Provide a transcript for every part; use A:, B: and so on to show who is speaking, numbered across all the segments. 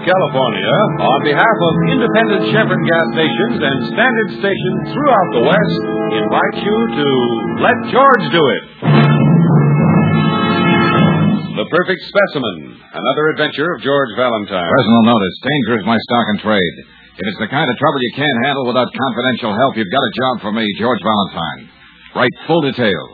A: California, on behalf of independent Chevron gas stations and Standard stations throughout the West, invites you to Let George Do It. The Perfect Specimen, another adventure of George Valentine.
B: Personal notice, danger is my stock and trade. If it's the kind of trouble you can't handle without confidential help, you've got a job for me, George Valentine. Write full details.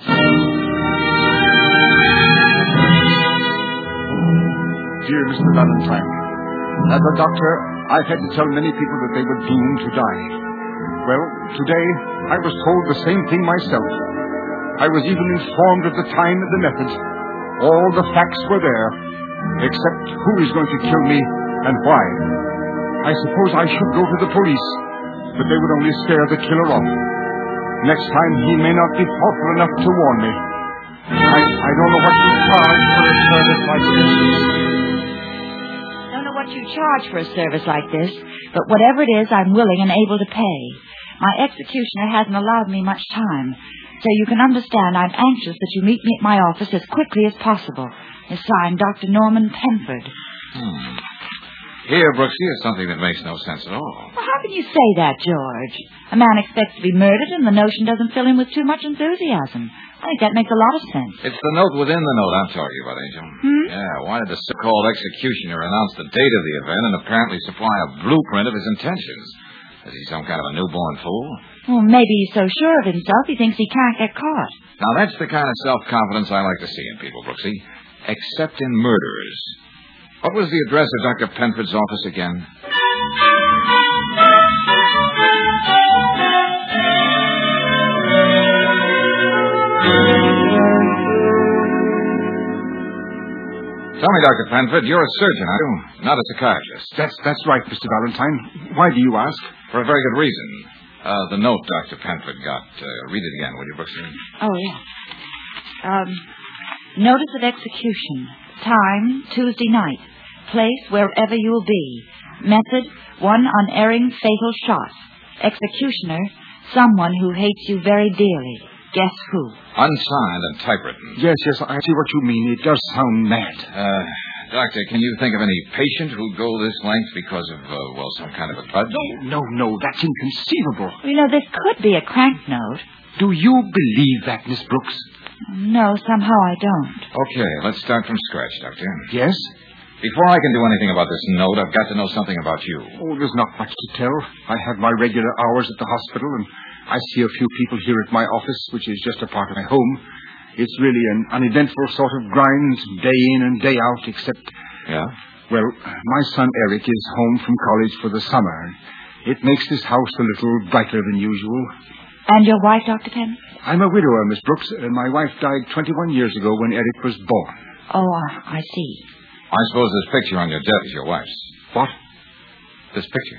C: Dear Mr. Valentine, as a doctor, I've had to tell many people that they were doomed to die. Well, today, I was told the same thing myself. I was even informed of the time and the method. All the facts were there, except who is going to kill me and why. I suppose I should go to the police, but they would only scare the killer off. Next time, he may not be thoughtful enough to warn me. I don't know what you charge for a service like this.
D: I don't know what you charge for a service like this, but whatever it is, I'm willing and able to pay. My executioner hasn't allowed me much time, so you can understand I'm anxious that you meet me at my office as quickly as possible. It's signed Dr. Norman Penford.
B: Here, Brooksy, is something that makes no sense at all.
D: Well, how can you say that, George? A man expects to be murdered, and the notion doesn't fill him with too much enthusiasm. I think that makes a lot of sense.
B: It's the note within the note I'm talking about, Angel. Yeah, why did the so-called executioner announce the date of the event and apparently supply a blueprint of his intentions? Is he some kind of a newborn fool?
D: Well, maybe he's so sure of himself he thinks he can't get caught.
B: Now, that's the kind of self-confidence I like to see in people, Brooksy. Except in murderers. What was the address of Dr. Penford's office again? Tell me, Dr. Penford, you're a surgeon, aren't you? Not a psychiatrist.
C: That's right, Mr. Valentine. Why do you ask?
B: For a very good reason. The note Dr. Penford got. Read it again, will you, Brooksy?
D: Oh, yeah. Notice of execution. Time, Tuesday night. Place, wherever you'll be. Method, one unerring fatal shot. Executioner, someone who hates you very dearly. Guess who?
B: Unsigned and typewritten.
C: Yes, I see what you mean. It does sound mad.
B: Doctor, can you think of any patient who'd go this length because of, some kind of a grudge?
C: No, that's inconceivable.
D: You know, this could be a crank note.
C: Do you believe that, Miss Brooks?
D: No, somehow I don't.
B: Okay, let's start from scratch, Doctor.
C: Yes?
B: Before I can do anything about this note, I've got to know something about you.
C: Oh, there's not much to tell. I have my regular hours at the hospital, and I see a few people here at my office, which is just a part of my home. It's really an uneventful sort of grind, day in and day out, except...
B: Yeah?
C: Well, my son Eric is home from college for the summer. It makes this house a little brighter than usual.
D: And your wife, Dr. Penn?
C: I'm a widower, Miss Brooks. My wife died 21 years ago when Eric was born.
D: Oh, I see.
B: I suppose this picture on your desk is your wife's.
C: What?
B: This picture.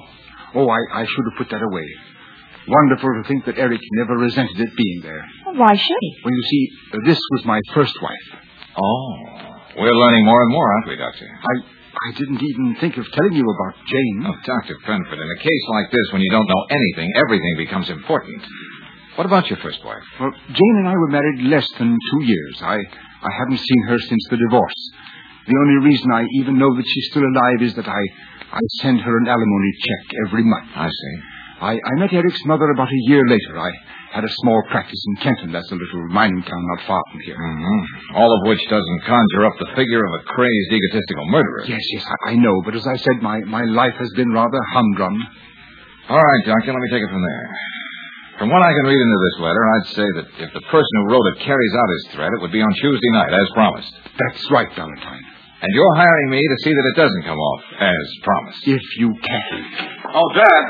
C: Oh, I should have put that away. Wonderful to think that Eric never resented it being there.
D: Well, why should he?
C: Well, you see, this was my first wife.
B: Oh. We're learning more and more, aren't we, Doctor?
C: I didn't even think of telling you about Jane.
B: Oh, Dr. Penford, in a case like this, when you don't know anything, everything becomes important. What about your first wife?
C: Well, Jane and I were married less than 2 years. I haven't seen her since the divorce. The only reason I even know that she's still alive is that I send her an alimony check every month.
B: I see.
C: I met Eric's mother about a year later. I had a small practice in Kenton. That's a little mining town not far from here.
B: Mm-hmm. All of which doesn't conjure up the figure of a crazed, egotistical murderer.
C: Yes, I know. But as I said, my life has been rather humdrum.
B: All right, Doctor, let me take it from there. From what I can read into this letter, I'd say that if the person who wrote it carries out his threat, it would be on Tuesday night, as promised.
C: That's right, Valentine.
B: And you're hiring me to see that it doesn't come off as promised.
C: If you can.
A: Oh, Dad,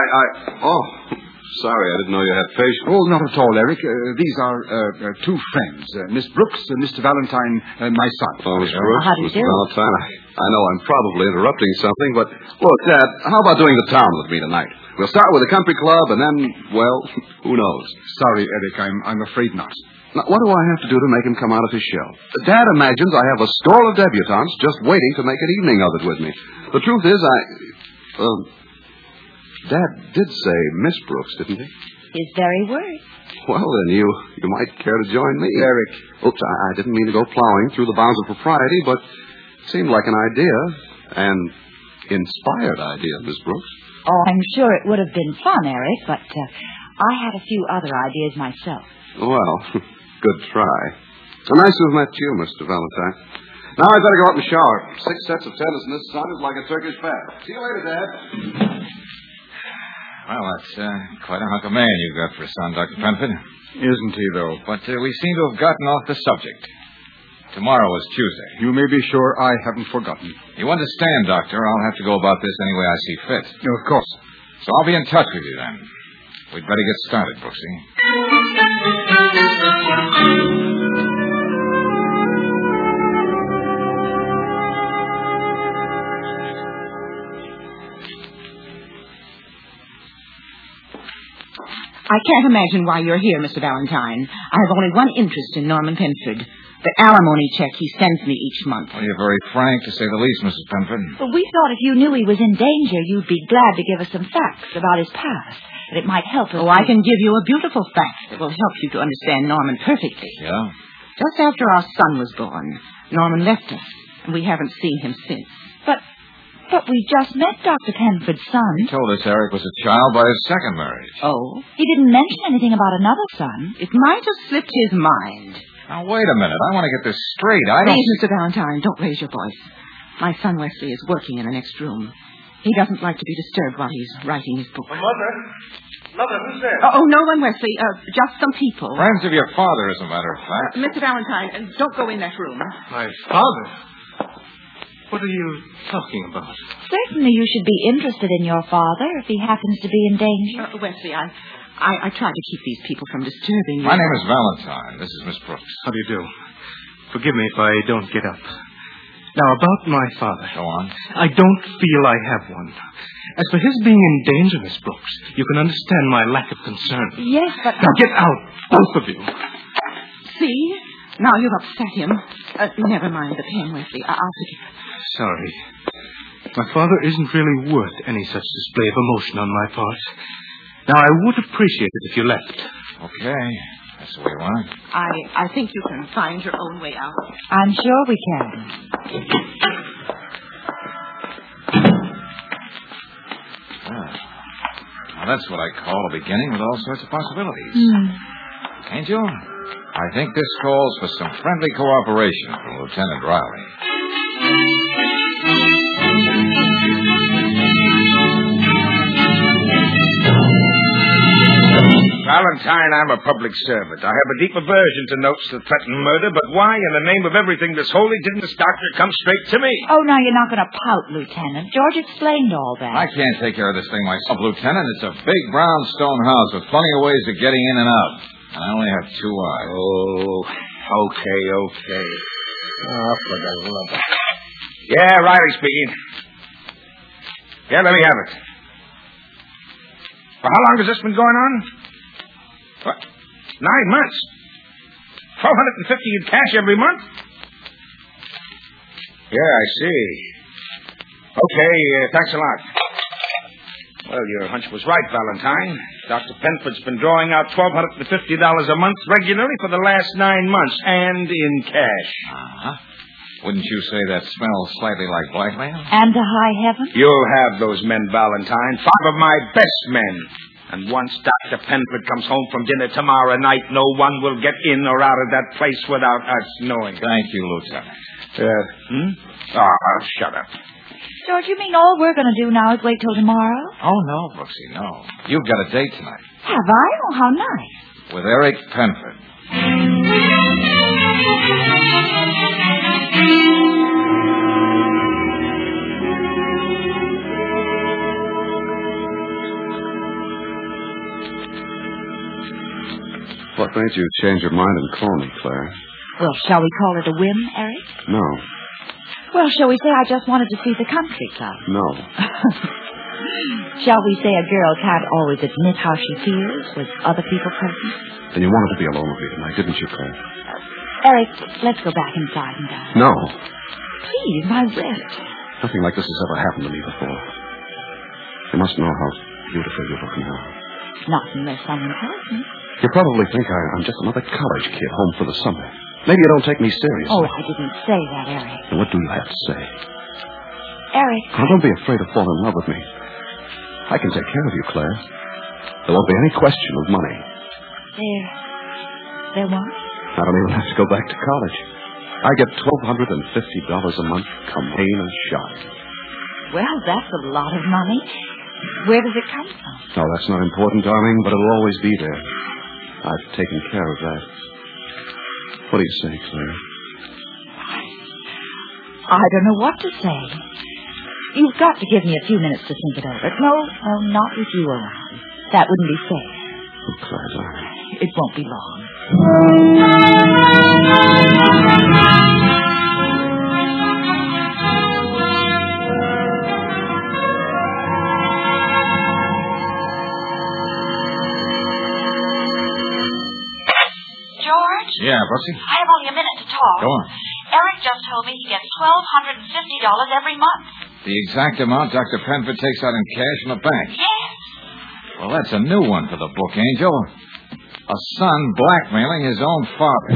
A: Oh, sorry, I didn't know you had patience.
C: Oh, not at all, Eric. These are two friends, Miss Brooks and Mr. Valentine, my son.
A: Oh, Miss Brooks,
D: How do you
A: Mr.
D: do?
A: Valentine, I know I'm probably interrupting something, but look, Dad, how about doing the town with me tonight? We'll start with a country club, and then, well, who knows?
C: Sorry, Eric, I'm afraid not.
A: Now, what do I have to do to make him come out of his shell? Dad imagines I have a score of debutantes just waiting to make an evening of it with me. The truth is, Dad did say Miss Brooks, didn't he?
D: His very words.
A: Well, then you might care to join me.
C: Eric.
A: Oops, I didn't mean to go plowing through the bounds of propriety, but it seemed like an idea. And
E: inspired idea, Miss Brooks.
D: Oh, I'm sure it would have been fun, Eric, but I had a few other ideas myself.
E: Well, good try. So nice to have met you, Mr. Valentine. Now I'd better go up and shower. 6 sets of tennis in this sun is like a Turkish bath. See you later, Dad.
B: Well, that's quite a hunk of man you've got for a son, Dr. Penford.
C: Isn't he, though?
B: But we seem to have gotten off the subject. Tomorrow is Tuesday.
C: You may be sure I haven't forgotten.
B: You understand, Doctor, I'll have to go about this any way I see fit.
C: Of course.
B: So I'll be in touch with you then. We'd better get started, Brooksy.
F: I can't imagine why you're here, Mr. Valentine. I have only one interest in Norman Penford. The alimony check he sends me each month.
B: Well, you're very frank, to say the least, Mrs. Penford.
D: Well, we thought if you knew he was in danger, you'd be glad to give us some facts about his past. That it might help us.
F: Oh, I can give you a beautiful fact that will help you to understand Norman perfectly.
B: Yeah?
F: Just after our son was born, Norman left us, and we haven't seen him since.
D: But we just met Dr. Penford's son.
B: He told us Eric was a child by his second marriage.
F: Oh?
D: He didn't mention anything about another son.
F: It might have slipped his mind.
B: Now, wait a minute. I want to get this straight. I don't...
F: Please, Mr. Valentine, don't raise your voice. My son Wesley is working in the next room. He doesn't like to be disturbed while he's writing his book.
G: Mother, who's there?
F: Oh, no one, Wesley. Just some people.
B: Friends of your father, as a matter of fact.
F: Mr. Valentine, don't go in that room.
G: My father? What are you talking about?
D: Certainly you should be interested in your father if he happens to be in danger.
F: Wesley, I tried to keep these people from disturbing you.
B: My name is Valentine. This is Miss Brooks.
G: How do you do? Forgive me if I don't get up. Now, about my father.
B: Go on.
G: I don't feel I have one. As for his being in danger, Miss Brooks, you can understand my lack of concern.
D: Yes, but...
G: Now, get out, both of you.
F: See? Now you've upset him. Never mind the pen, Wesley. I'll forgive.
G: Sorry. My father isn't really worth any such display of emotion on my part. Now, I would appreciate it if you left.
B: Okay. That's the way you want it.
F: I think you can find your own way out.
D: I'm sure we can.
B: Now, that's what I call a beginning with all sorts of possibilities. Angel, I think this calls for some friendly cooperation from Lieutenant Riley.
H: Valentine, I'm a public servant. I have a deep aversion to notes that threaten murder, but why, in the name of everything that's holy, didn't this doctor come straight to me?
D: Oh, now you're not going to pout, Lieutenant. George explained all that.
B: I can't take care of this thing myself, Lieutenant. It's a big brownstone house with plenty of ways of getting in and out. And I only have 2 eyes.
H: Oh, okay. Oh, for the love of... Yeah, Riley speaking. Yeah, let me have it. For how long has this been going on? What? 9 months. $1,250 in cash every month? Yeah, I see. Okay, thanks a lot. Well, your hunch was right, Valentine. Dr. Penford's been drawing out $1,250 a month regularly for the last 9 months, and in cash.
B: Uh-huh. Wouldn't you say that smells slightly like blackmail?
D: And to high heaven?
H: You'll have those men, Valentine. 5 of my best men. And once Dr. Penford comes home from dinner tomorrow night, no one will get in or out of that place without us knowing.
B: Thank you, Lieutenant.
H: Shut up.
D: George, you mean all we're going to do now is wait till tomorrow?
B: Oh, no, Brooksy, no. You've got a date tonight.
D: Have I? Oh, how nice.
B: With Eric Penford.
E: What made you change your mind and call me, Claire?
D: Well, shall we call it a whim, Eric?
E: No.
D: Well, shall we say I just wanted to see the country club?
E: No.
D: Shall we say a girl can't always admit how she feels with other people present?
E: Then you wanted to be alone with me tonight, didn't you, Claire?
D: Eric, let's go back inside and dine.
E: No.
D: Please, my wrist.
E: Nothing like this has ever happened to me before. You must know how beautiful you look now.
D: Not unless someone tells me.
E: You probably think I'm just another college kid home for the summer. Maybe you don't take me seriously.
D: Oh, I didn't say that, Eric.
E: Then what do you have to say?
D: Eric.
E: Now, don't be afraid to fall in love with me. I can take care of you, Claire. There won't be any question of money.
D: There won't?
E: I don't even have to go back to college. I get $1,250 a month, come rain or shine.
D: Well, that's a lot of money. Where does it come from?
E: No, that's not important, darling, but it'll always be there. I've taken care of that. What do you say, Claire?
D: I don't know what to say. You've got to give me a few minutes to think it over. No, not with you around. That wouldn't be fair.
E: Oh, Claire, darling.
D: It won't be long.
B: George? Yeah, Brooksy?
I: I have only a minute to talk.
B: Go on.
I: Eric just told me he gets $1,250 every month.
B: The exact amount Dr. Penford takes out in cash from the bank.
I: Yes.
B: Well, that's a new one for the book, Angel. A son blackmailing his own father.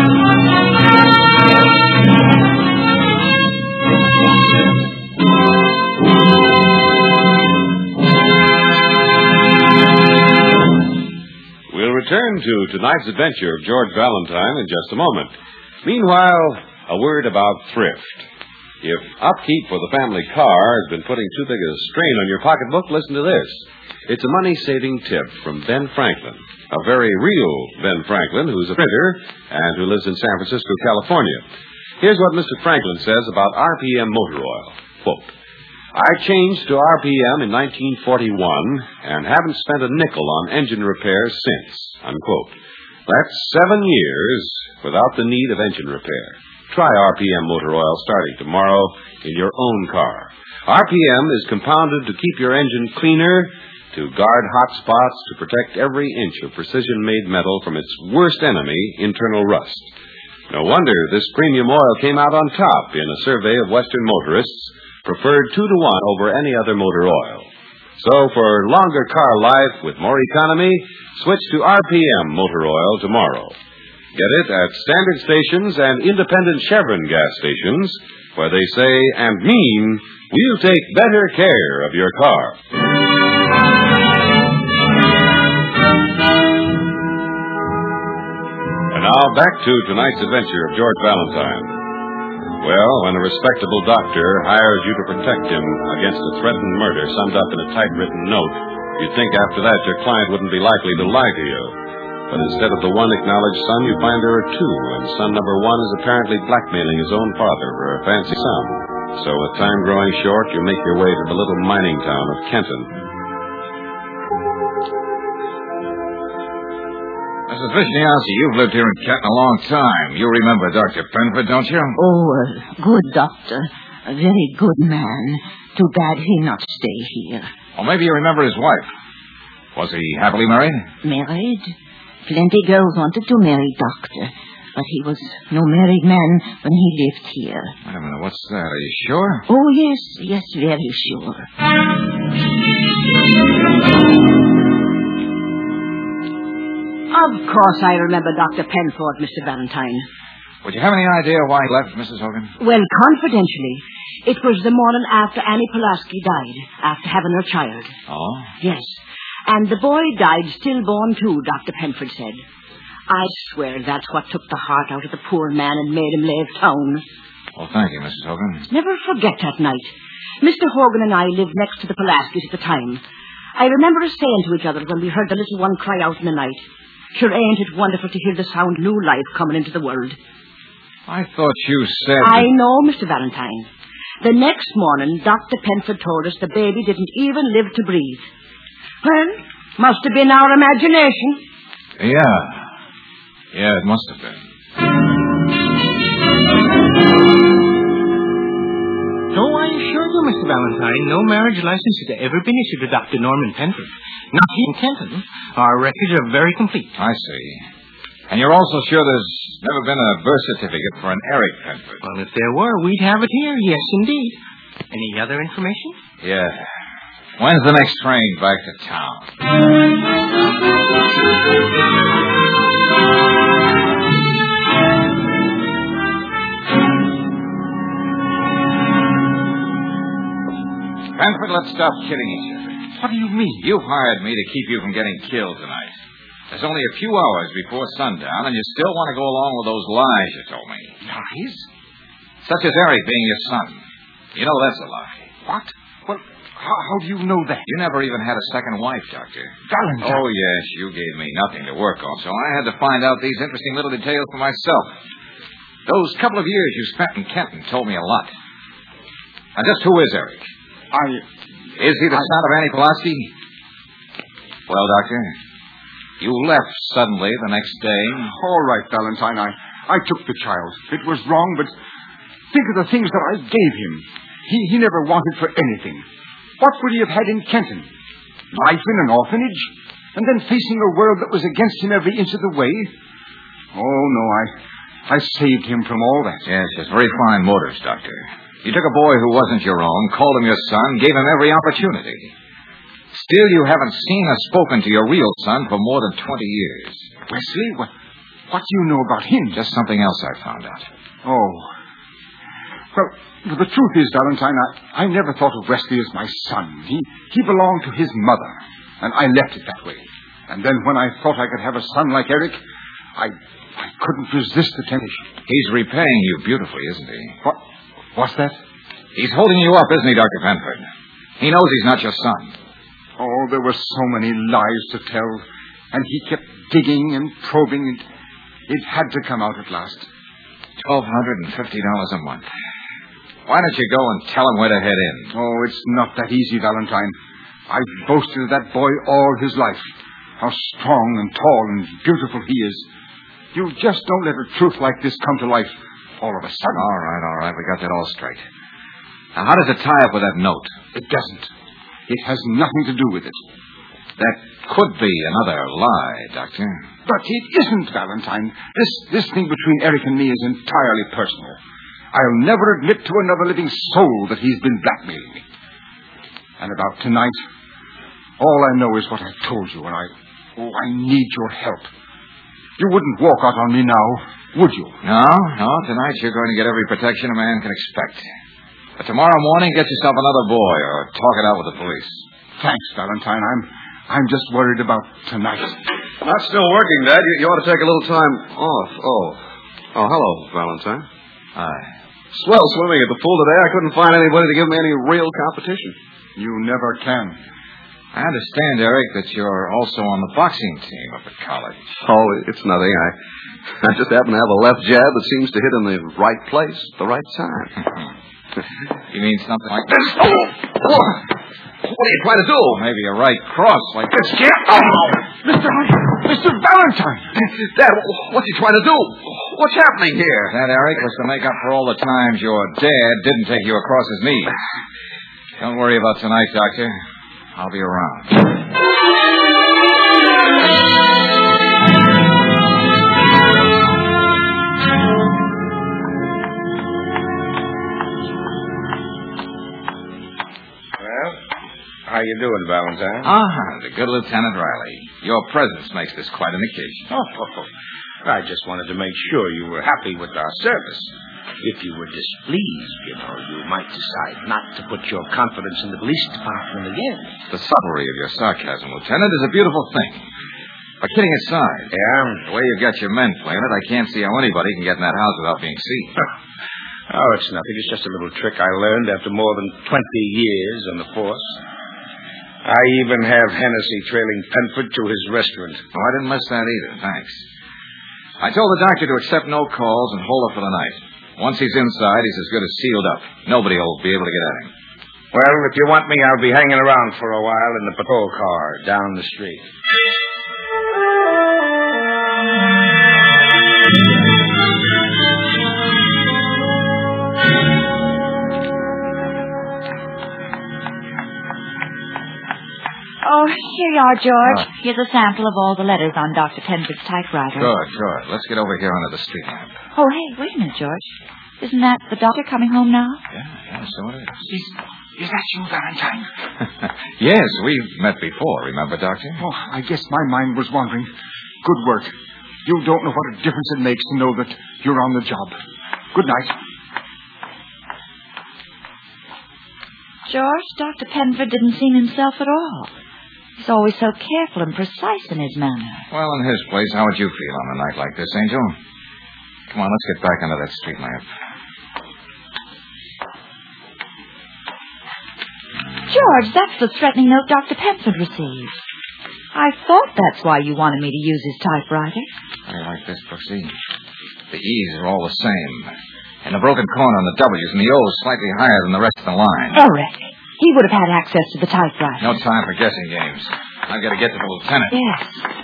A: We'll return to tonight's adventure of George Valentine in just a moment. Meanwhile, a word about thrift. If upkeep for the family car has been putting too big a strain on your pocketbook, listen to this. It's a money-saving tip from Ben Franklin, a very real Ben Franklin who's a printer and who lives in San Francisco, California. Here's what Mr. Franklin says about RPM motor oil. Quote, I changed to RPM in 1941 and haven't spent a nickel on engine repairs since, unquote. That's 7 years without the need of engine repair. Try RPM motor oil starting tomorrow in your own car. RPM is compounded to keep your engine cleaner, to guard hot spots, to protect every inch of precision-made metal from its worst enemy, internal rust. No wonder this premium oil came out on top in a survey of Western motorists, preferred 2 to 1 over any other motor oil. So for longer car life with more economy, switch to RPM motor oil tomorrow. Get it at standard stations and independent Chevron gas stations, where they say and mean, we'll take better care of your car. And now back to tonight's adventure of George Valentine. Well, when a respectable doctor hires you to protect him against a threatened murder summed up in a typewritten note, you'd think after that your client wouldn't be likely to lie to you. But instead of the one acknowledged son, you find there are 2, and son number 1 is apparently blackmailing his own father for a fancy sum. So with time growing short, you make your way to the little mining town of Kenton.
B: Mrs. Vishniowski, you've lived here in Kenton a long time. You remember Dr. Penford, don't you?
F: Oh, good doctor. A very good man. Too bad he not stay here.
B: Or maybe you remember his wife. Was he happily married?
F: Married? Plenty girls wanted to marry doctor, but he was no married man when he lived here.
B: Wait a minute, what's that? Are you sure?
F: Oh, yes, very sure.
J: Of course I remember Dr. Penford, Mr. Valentine.
B: Would you have any idea why he left, Mrs. Hogan?
J: Well, confidentially, it was the morning after Annie Pulaski died, after having her child.
B: Oh?
J: Yes. And the boy died stillborn, too, Dr. Penford said. I swear that's what took the heart out of the poor man and made him leave town.
B: Well, thank you, Mrs. Hogan.
J: Never forget that night. Mr. Hogan and I lived next to the Pulaskis at the time. I remember us saying to each other when we heard the little one cry out in the night, sure ain't it wonderful to hear the sound new life coming into the world.
B: I thought you said...
J: I know, Mr. Valentine. The next morning, Dr. Penford told us the baby didn't even live to breathe. Well, must have been our imagination.
B: Yeah, it must have been.
G: So I assure you, Mr. Valentine, no marriage license has ever been issued to Dr. Norman Penford. Not here in Kenton. Our records are very complete.
B: I see. And you're also sure there's never been a birth certificate for an Eric Penford?
G: Well, if there were, we'd have it here. Yes, indeed. Any other information?
B: Yeah. When's the next train back to town? let's stop kidding each other.
C: What do you mean?
B: You've hired me to keep you from getting killed tonight. There's only a few hours before sundown, and you still want to go along with those lies you told me.
C: Lies?
B: Such as Eric being your son. You know that's a lie.
C: What? Well, how do you know that?
B: You never even had a second wife, Doctor.
C: Valentine.
B: Oh, yes, you gave me nothing to work on, so I had to find out these interesting little details for myself. Those couple of years you spent in Kenton told me a lot. Now, just who is Eric? Is he the son of Annie Pulaski? Well, Doctor, you left suddenly the next day.
C: All right, Valentine, I took the child. It was wrong, but think of the things that I gave him. He never wanted for anything. What would he have had in Kenton? Life in an orphanage? And then facing a world that was against him every inch of the way? Oh, no, I saved him from all that.
B: Yes, it's very fine motives, Doctor. You took a boy who wasn't your own, called him your son, gave him every opportunity. Still, you haven't seen or spoken to your real son for more than 20 years.
C: Wesley, what do you know about him?
B: Just something else I found out.
C: Oh. Well, the truth is, Valentine, I never thought of Wesley as my son. He belonged to his mother, and I left it that way. And then when I thought I could have a son like Eric, I couldn't resist the temptation.
B: He's repaying you beautifully, isn't he?
C: What's that?
B: He's holding you up, isn't he, Dr. Penford? He knows he's not your son.
C: Oh, there were so many lies to tell, and he kept digging and probing, and it had to come out at last.
B: $1,250 a month. Why don't you go and tell him where to head in?
C: Oh, it's not that easy, Valentine. I've boasted of that boy all his life. How strong and tall and beautiful he is. You just don't let a truth like this come to life all of a sudden.
B: All right. We got that all straight. Now, how does it tie up with that note?
C: It doesn't. It has nothing to do with it.
B: That could be another lie, Doctor.
C: But it isn't, Valentine. This thing between Eric and me is entirely personal. I'll never admit to another living soul that he's been blackmailing me. And about tonight, all I know is what I told you, and I need your help. You wouldn't walk out on me now, would you?
B: No. Tonight you're going to get every protection a man can expect. But tomorrow morning, get yourself another boy or talk it out with the police.
C: Thanks, Valentine. I'm just worried about tonight.
E: Not still working, Dad. You ought to take a little time off. Oh, hello, Valentine.
B: Hi.
E: Swell swimming at the pool today. I couldn't find anybody to give me any real competition.
C: You never can.
B: I understand, Eric, that you're also on the boxing team up at college.
E: Oh, it's nothing. I just happen to have a left jab that seems to hit in the right place at the right time.
B: You mean something like this? Oh!
E: What are you trying to do?
B: Maybe a right cross like this.
C: Mr. Valentine!
E: Dad, what's he trying to do? What's happening here?
B: That, Eric, was to make up for all the times your dad didn't take you across his knee. Don't worry about tonight, Doctor. I'll be around.
H: How you doing, Valentine?
B: The good Lieutenant Riley. Your presence makes this quite an occasion.
H: I just wanted to make sure you were happy with our service. If you were displeased, you might decide not to put your confidence in the police department again.
B: The subtlety of your sarcasm, Lieutenant, is a beautiful thing. But kidding aside, the way you've got your men playing it, I can't see how anybody can get in that house without being seen.
H: Oh, it's nothing. It's just a little trick I learned after more than 20 years on the force. I even have Hennessy trailing Penford to his restaurant.
B: Oh, I didn't miss that either, thanks. I told the doctor to accept no calls and hold up for the night. Once he's inside, he's as good as sealed up. Nobody will be able to get at him.
H: Well, if you want me, I'll be hanging around for a while in the patrol car down the street.
D: Oh, here you are, George. Here's a sample of all the letters on Dr. Penford's typewriter.
B: Good. Let's get over here under the street lamp.
D: Oh, hey, wait a minute, George. Isn't that the doctor coming home now?
B: Yeah, so it is.
C: Is that you, Valentine?
B: Yes, we've met before, remember, Doctor?
C: Oh, I guess my mind was wandering. Good work. You don't know what a difference it makes to know that you're on the job. Good night.
D: George, Dr. Penford didn't seem himself at all. He's always so careful and precise in his manner.
B: Well, in his place, how would you feel on a night like this, Angel? Come on, let's get back under that street lamp.
D: George, that's the threatening note Dr. Penford received. I thought that's why you wanted me to use his typewriter.
B: How do you like this, Brooksy? The E's are all the same. And the broken corner on the W's and the O's slightly higher than the rest of the line.
D: Eric, he would have had access to the typewriter.
B: No time for guessing games. I've got to get to the lieutenant.
D: Yes.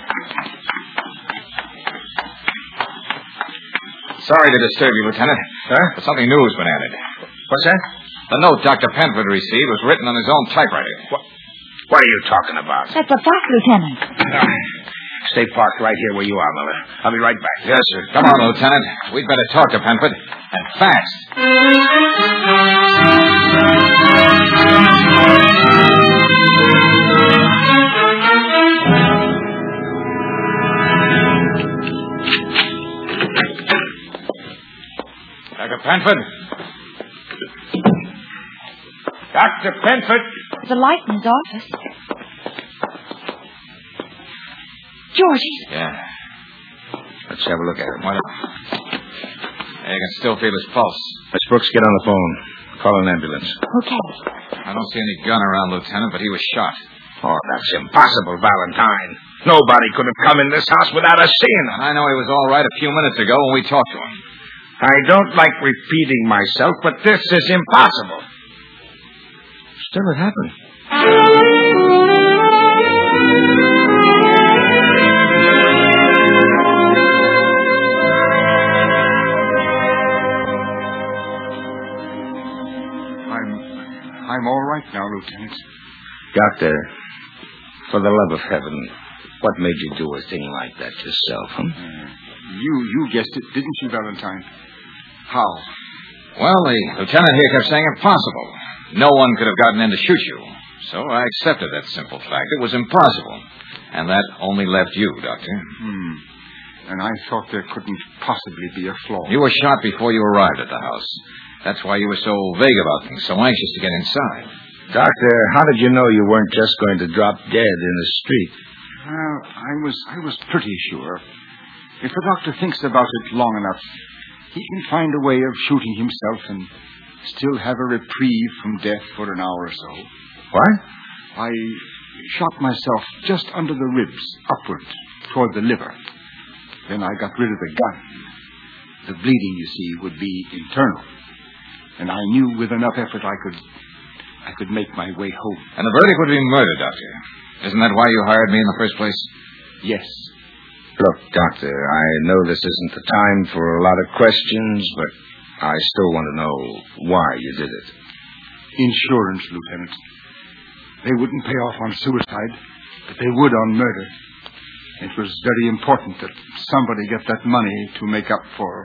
B: Sorry to disturb you, Lieutenant.
H: Huh?
B: But something new has been added.
H: What's that?
B: The note Dr. Penford received was written on his own typewriter.
H: What are you talking about?
D: That's a fact, Lieutenant.
H: Stay parked right here where you are, Miller. I'll be right back.
B: Yes, sir. Come on, Lieutenant. We'd better talk to Penford. And fast. Dr. Penford?
H: Dr. Penford?
D: There's a light in his office. George, he's...
B: Yeah.
H: Let's have a look at him.
B: Why not? You can still feel his pulse.
H: Let's Brooks get on the phone. Call an ambulance.
D: Okay.
B: I don't see any gun around, Lieutenant, but he was shot.
H: Oh, that's impossible, Valentine. Nobody could have come in this house without us seeing him.
B: I know he was all right a few minutes ago when we talked to him.
H: I don't like repeating myself, but this is impossible. Still, it happened.
C: I'm all right now, Lieutenant.
H: Doctor, for the love of heaven, what made you do a thing like that yourself, huh?
C: You guessed it, didn't you, Valentine? How?
B: Well, the lieutenant here kept saying impossible. No one could have gotten in to shoot you. So I accepted that simple fact. It was impossible. And that only left you, Doctor.
C: And I thought there couldn't possibly be a flaw.
B: You were shot before you arrived at the house. That's why you were so vague about things, so anxious to get inside.
H: Doctor, how did you know you weren't just going to drop dead in the street?
C: I was pretty sure. If a doctor thinks about it long enough, he can find a way of shooting himself and still have a reprieve from death for an hour or so.
H: What?
C: I shot myself just under the ribs, upward, toward the liver. Then I got rid of the gun. The bleeding, you see, would be internal. And I knew with enough effort I could make my way home.
B: And the verdict would be murder, Doctor. Isn't that why you hired me in the first place?
C: Yes.
H: Look, Doctor, I know this isn't the time for a lot of questions, but I still want to know why you did it.
C: Insurance, Lieutenant. They wouldn't pay off on suicide, but they would on murder. It was very important that somebody get that money to make up for,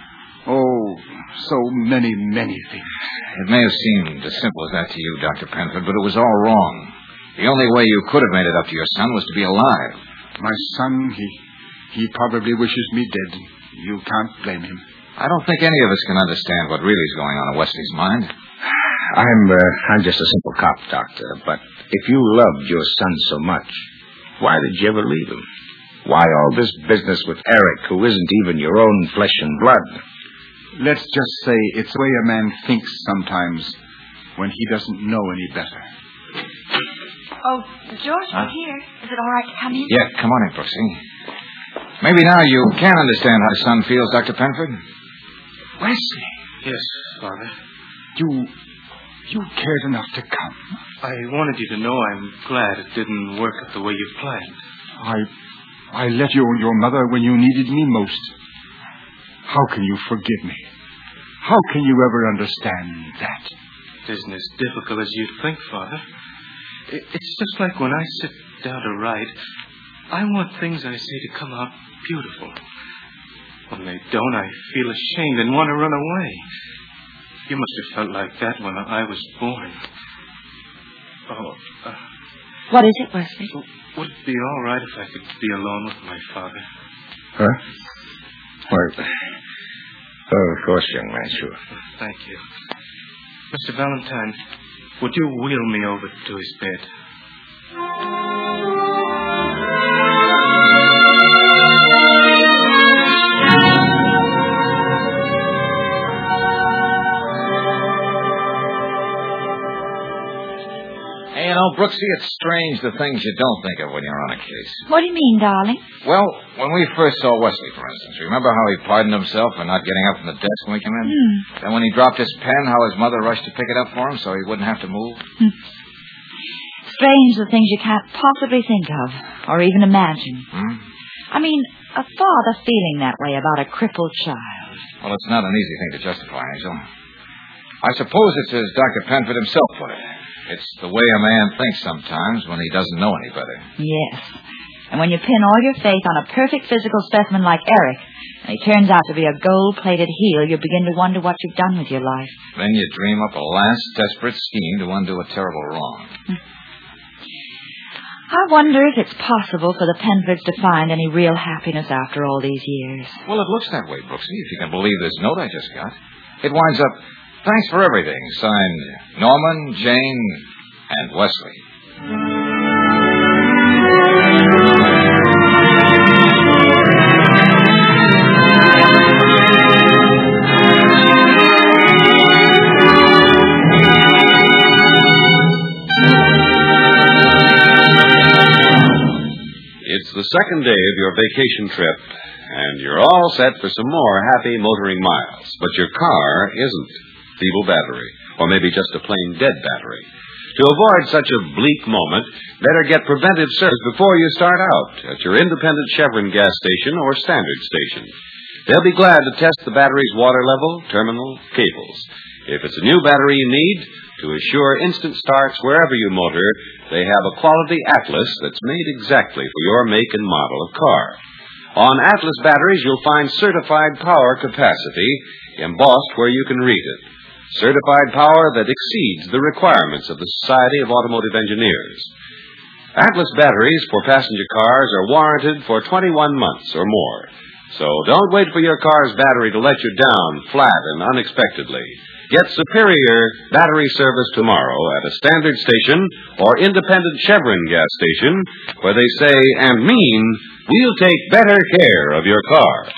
C: so many, many things.
B: It may have seemed as simple as that to you, Dr. Penford, but it was all wrong. The only way you could have made it up to your son was to be alive.
C: My son, he probably wishes me dead. You can't blame him.
B: I don't think any of us can understand what really is going on in Wesley's mind.
H: I'm just a simple cop, Doctor, but if you loved your son so much, why did you ever leave him? Why all this business with Eric, who isn't even your own flesh and blood?
C: Let's just say it's the way a man thinks sometimes when he doesn't know any better.
D: Oh, George, we're here. Is it all right to come in?
B: Yeah, come on in, Brooksy. Maybe now you can understand how his son feels, Dr. Penford.
C: Wesley.
G: Yes, Father.
C: You cared enough to come.
G: I wanted you to know I'm glad it didn't work out the way you planned.
C: I left you and your mother when you needed me most. How can you forgive me? How can you ever understand that?
G: It isn't as difficult as you think, Father. It's just like when I sit down to write, I want things I say to come out beautiful. When they don't, I feel ashamed and want to run away. You must have felt like that when I was born.
D: What is it, Wesley?
G: Would it be all right if I could be alone with my father?
H: Huh? Well, of course, young man, sure.
G: Thank you. Mr. Valentine, Would you wheel me over to his bed?
B: Hey, you know, Brooksy, it's strange the things you don't think of when you're on a case.
D: What do you mean, darling?
B: Well, when we first saw Wesley, for instance, remember how he pardoned himself for not getting up from the desk when we came in? Then when he dropped his pen, how his mother rushed to pick it up for him so he wouldn't have to move?
D: Strange the things you can't possibly think of or even imagine. I mean, a father feeling that way about a crippled child.
B: Well, it's not an easy thing to justify, Angel. I suppose it's as Dr. Penford himself put it. It's the way a man thinks sometimes when he doesn't know any better.
D: Yes. And when you pin all your faith on a perfect physical specimen like Eric, and he turns out to be a gold-plated heel, you begin to wonder what you've done with your life.
B: Then you dream up a last desperate scheme to undo a terrible wrong.
D: I wonder if it's possible for the Penfords to find any real happiness after all these years.
B: Well, it looks that way, Brooksy, if you can believe this note I just got. It winds up, "Thanks for everything," signed Norman, Jane, and Wesley.
A: It's the second day of your vacation trip, and you're all set for some more happy motoring miles. But your car isn't. Feeble battery, or maybe just a plain dead battery. To avoid such a bleak moment, better get preventive service before you start out at your independent Chevron gas station or standard station. They'll be glad to test the battery's water level, terminal, cables. If it's a new battery you need, to assure instant starts wherever you motor, they have a quality Atlas that's made exactly for your make and model of car. On Atlas batteries, you'll find certified power capacity embossed where you can read it. Certified power that exceeds the requirements of the Society of Automotive Engineers. Atlas batteries for passenger cars are warranted for 21 months or more. So don't wait for your car's battery to let you down flat and unexpectedly. Get superior battery service tomorrow at a standard station or independent Chevron gas station where they say and mean, we'll take better care of your car.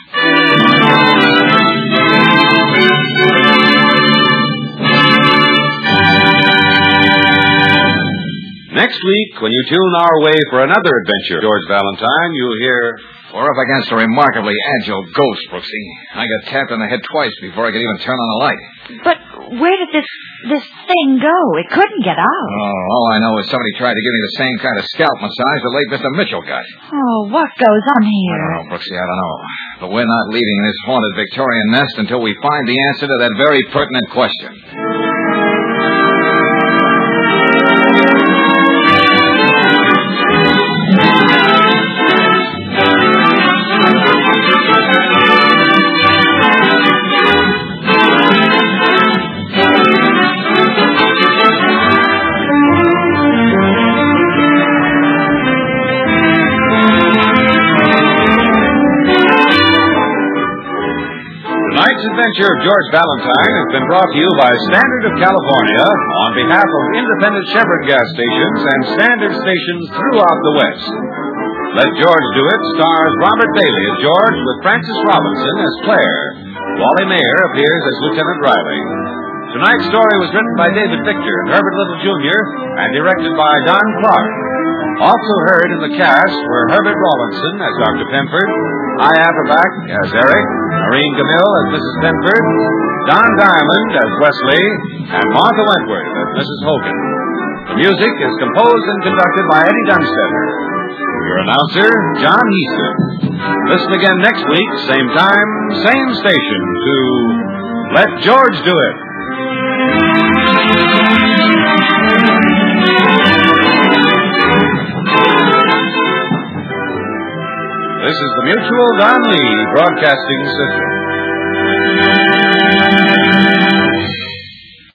A: Next week, when you tune our way for another adventure, George Valentine, you'll hear...
B: We're up against a remarkably agile ghost, Brooksy. I got tapped on the head twice before I could even turn on a light.
D: But where did this thing go? It couldn't get out.
B: Oh, all I know is somebody tried to give me the same kind of scalp massage the late Mr. Mitchell got.
D: Oh, what goes on here?
B: I don't know, Brooksy, I don't know. But we're not leaving this haunted Victorian nest until we find the answer to that very pertinent question.
A: Adventure of George Valentine has been brought to you by Standard of California on behalf of independent Chevron gas stations and standard stations throughout the West. Let George Do It stars Robert Bailey as George with Frances Robinson as Claire. Wally Mayer appears as Lieutenant Riley. Tonight's story was written by David Victor and Herbert Little Jr. and directed by Don Clark. Also heard in the cast were Herbert Rawlinson as Dr. Penford, Hy Averback as Eric, Maureen Camille as Mrs. Penford, Don Diamond as Wesley, and Martha Wentworth as Mrs. Hogan. The music is composed and conducted by Eddie Dunstetter. Your announcer, John Heason. Listen again next week, same time, same station, to Let George Do It. This is the Mutual Don Lee Broadcasting System.